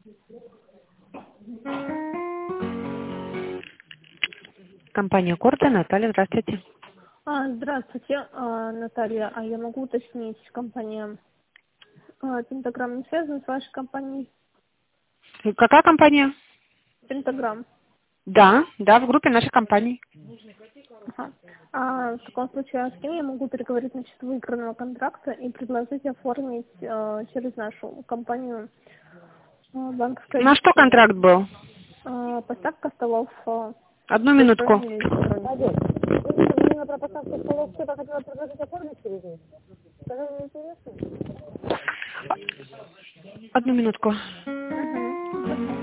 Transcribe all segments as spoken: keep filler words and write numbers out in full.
Компания Корда, Наталья, здравствуйте. А, здравствуйте, а, Наталья. А я могу уточнить, компания а, Пентаграм не связана с вашей компанией? Какая компания? Пентаграм. Да, да, в группе нашей компании. Ага. А в таком случае, а с кем я могу переговорить насчет выигранного контракта и предложить оформить а, через нашу компанию а, банковское На что обеспечение? контракт был? А, поставка столов а, Одну с минутку. использованием электроники. Именно про поставку столов что-то хотела предложить оформить через них? Сказали, мне интересно? Одну минутку. Угу, хорошо.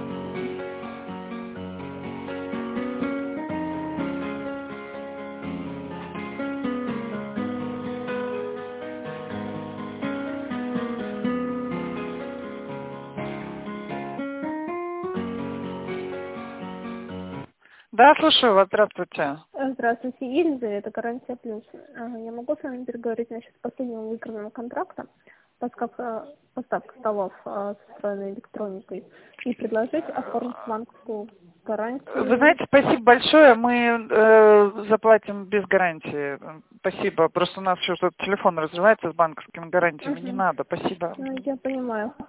Да, слушаю вас, здравствуйте. Здравствуйте, Елизавета, гарантия плюс. А, Я могу с вами переговорить насчет последнего выигранного контракта, поставка, поставка столов а, с встроенной электроникой, и предложить оформить банковскую гарантию. Вы знаете, спасибо большое, мы э, заплатим без гарантии. Спасибо, просто у нас еще тут телефон разрывается с банковскими гарантиями, не Угу. надо, спасибо. Ну, я понимаю.